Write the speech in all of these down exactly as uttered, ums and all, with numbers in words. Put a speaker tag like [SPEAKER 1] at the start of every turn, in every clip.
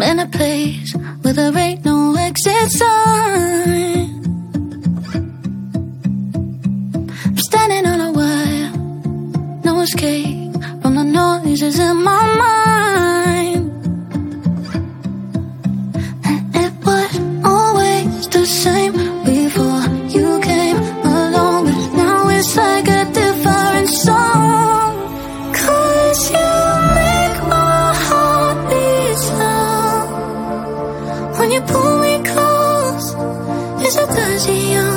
[SPEAKER 1] in a place where there ain't no exit sign. I'm standing on a wire, no escape from the noises in my mind. And it was always the same before you came along, but now it's like a different song. 'Cause you make my heart beat slow. When you pull me close, it's a touchy.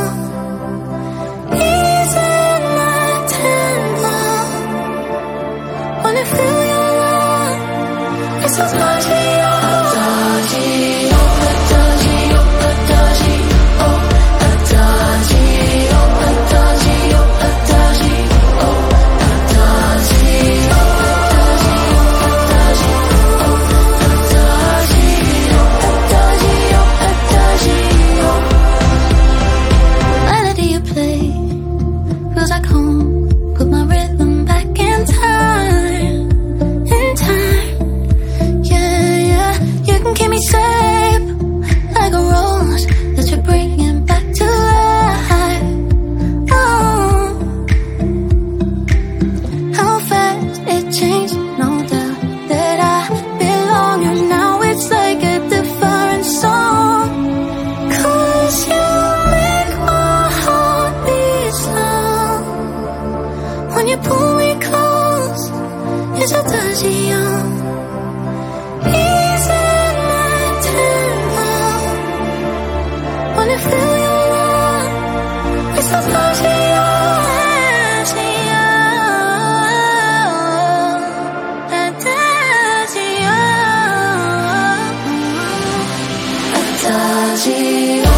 [SPEAKER 1] Easy my tempo. When I feel your love, it's a touchy. When you pull me close, it's a touchy. Easy my tempo. When I feel your love, it's a touchy. A touchy.